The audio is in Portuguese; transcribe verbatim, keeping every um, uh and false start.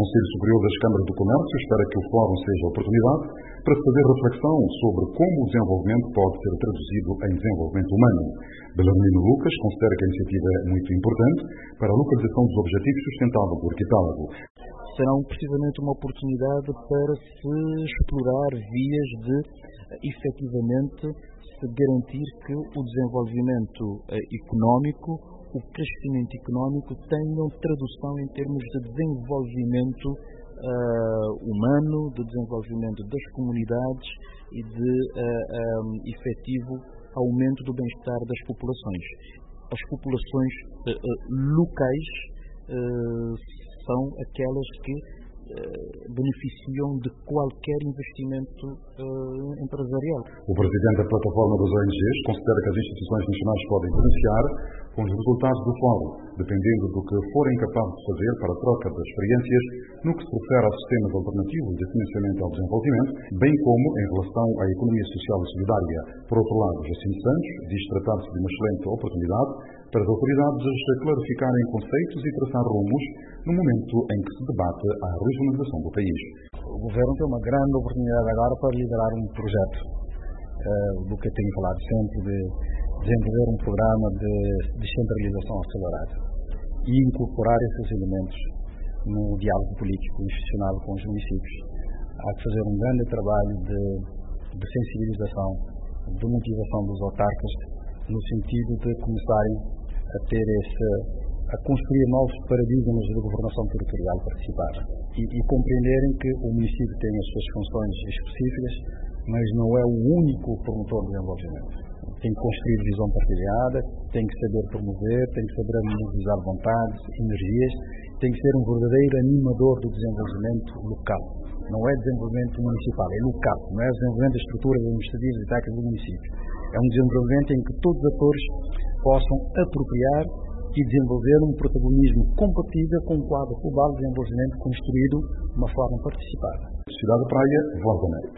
Conselho Superior das Câmaras do Comércio espera que o Fórum seja a oportunidade para se fazer reflexão sobre como o desenvolvimento pode ser traduzido em desenvolvimento humano. Belarmino Lucas considera que a iniciativa é muito importante para a localização dos objetivos sustentáveis do arquipélago. Será precisamente uma oportunidade para se explorar vias de, efetivamente, se garantir que o desenvolvimento económico, o crescimento económico tenham tradução em termos de desenvolvimento uh, humano, de desenvolvimento das comunidades e de uh, um, efetivo aumento do bem-estar das populações. As populações uh, uh, locais uh, são aquelas que beneficiam de qualquer investimento uh, empresarial. O presidente da plataforma dos O N Gs considera que as instituições nacionais podem beneficiar com os resultados do fórum, dependendo do que forem capazes de fazer para a troca de experiências no que se refere a sistemas alternativos de financiamento ao desenvolvimento, bem como em relação à economia social e solidária. Por outro lado, Jacinto Santos diz tratar-se de uma excelente oportunidade para as autoridades clarificarem conceitos e traçar rumos no momento em que se debate a regionalização do país. O Governo tem uma grande oportunidade agora para liderar um projeto, uh, do que eu tenho falado sempre, de desenvolver um programa de descentralização acelerada e incorporar esses elementos no diálogo político institucional com os municípios. Há que fazer um grande trabalho de, de sensibilização, de motivação dos autarcas, no sentido de começarem a ter esse, a construir novos paradigmas de governação territorial participada e, e compreenderem que o município tem as suas funções específicas, mas não é o único promotor do desenvolvimento. Tem que construir visão partilhada, tem que saber promover, tem que saber mobilizar vontades, energias, tem que ser um verdadeiro animador do desenvolvimento local. Não é desenvolvimento municipal, é local, não é desenvolvimento das estruturas administrativas e técnicas do município. É um desenvolvimento em que todos os atores possam apropriar e desenvolver um protagonismo compatível com o quadro global de desenvolvimento construído de uma forma participada. Cidade de Praia, Voz da América.